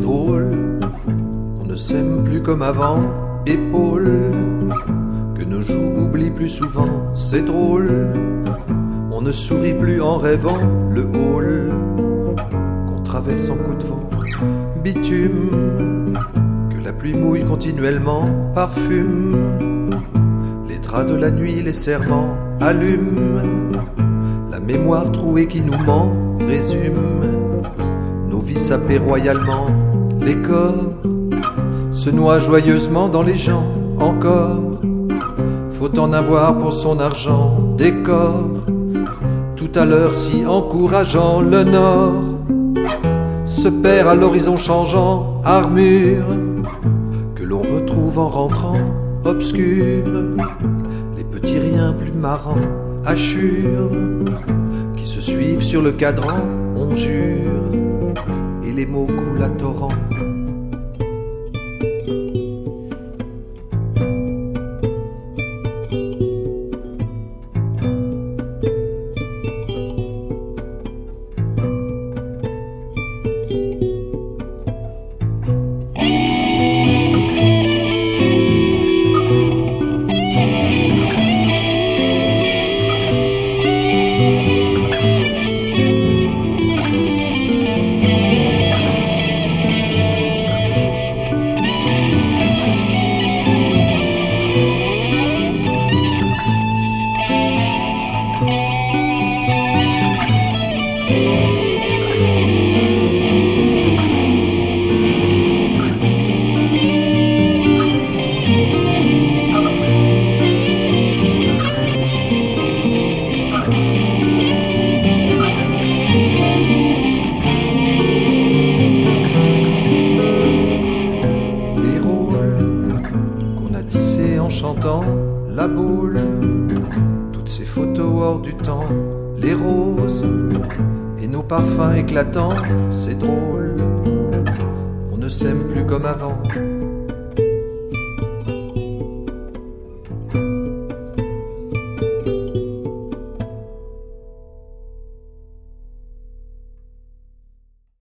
drôle. On ne s'aime plus comme avant, épaule. Que nos joues oublient plus souvent, c'est drôle. On ne sourit plus en rêvant le hall qu'on traverse en coup de vent. Bitume, que la pluie mouille continuellement, parfume. Les draps de la nuit, les serments allument. La mémoire trouée qui nous ment résume nos vies sapées royalement. Les corps se noient joyeusement dans les gens encore. Faut en avoir pour son argent. Décor tout à l'heure si encourageant. Le nord se perd à l'horizon changeant. Armure que l'on retrouve en rentrant. Obscur les petits riens plus marrants. Hachures qui se suivent sur le cadran. On jure et les mots coulent à torrent. En chantant la boule, toutes ces photos hors du temps, les roses et nos parfums éclatants, c'est drôle. On ne s'aime plus comme avant,